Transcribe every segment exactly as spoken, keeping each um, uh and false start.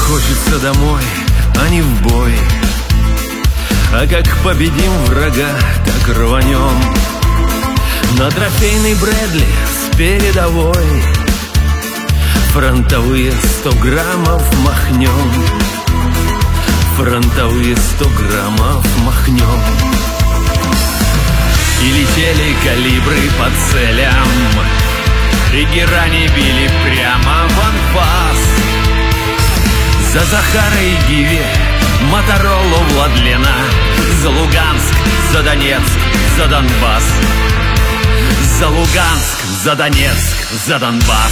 хочется домой, а не в бой. А как победим врага, так рванем на трофейный Брэдли с передовой. Фронтовые сто граммов махнем, фронтовые сто граммов махнем. И летели калибры по целям, и герани били прямо в анфас. За Захара и Гиве, Моторолу, Владлена, за Луганск, за Донецк, за Донбасс. За Луганск, за Донецк, за Донбасс.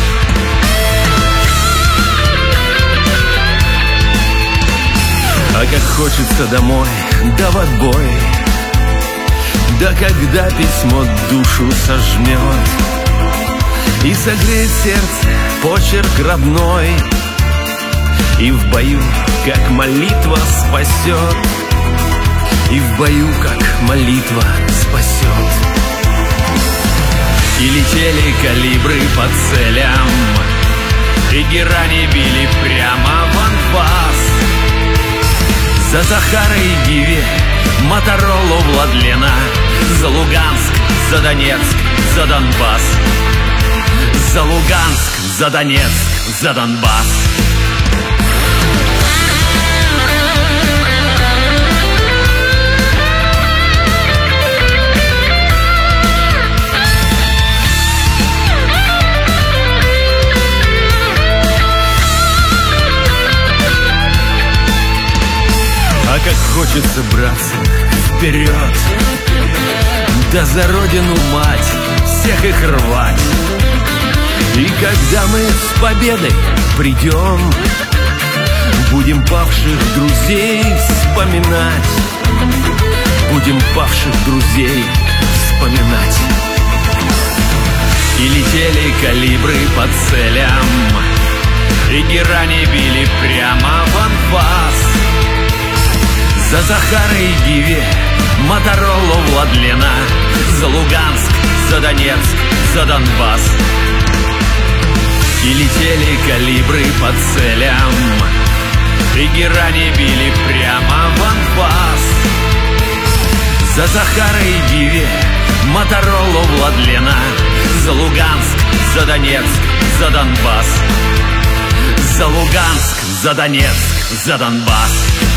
А как хочется домой, да в отбой. Да когда письмо душу сожмет и согреет сердце почерк родной, и в бою, как молитва, спасет, и в бою, как молитва, спасет. И летели калибры по целям, и герани били прямо в анфас. За Захара и Гиве, Моторолу, Владлена, за Луганск, за Донецк, за Донбасс. За Луганск, за Донецк, за Донбасс. А как хочется, братцы, вперед, да за родину мать всех их рвать. И когда мы с победой придем, будем павших друзей вспоминать, будем павших друзей вспоминать. И летели калибры по целям, и герани били прямо в анфас. За Захара и Гиве, Моторолу, Владлена, за Луганск, за Донецк, за Донбасс. И летели калибры по целям, и герани били прямо в анфас. За Захара и Гиве, Моторолу, Владлена, за Луганск, за Донецк, за Донбасс. За Луганск, за Донецк, за Донбасс.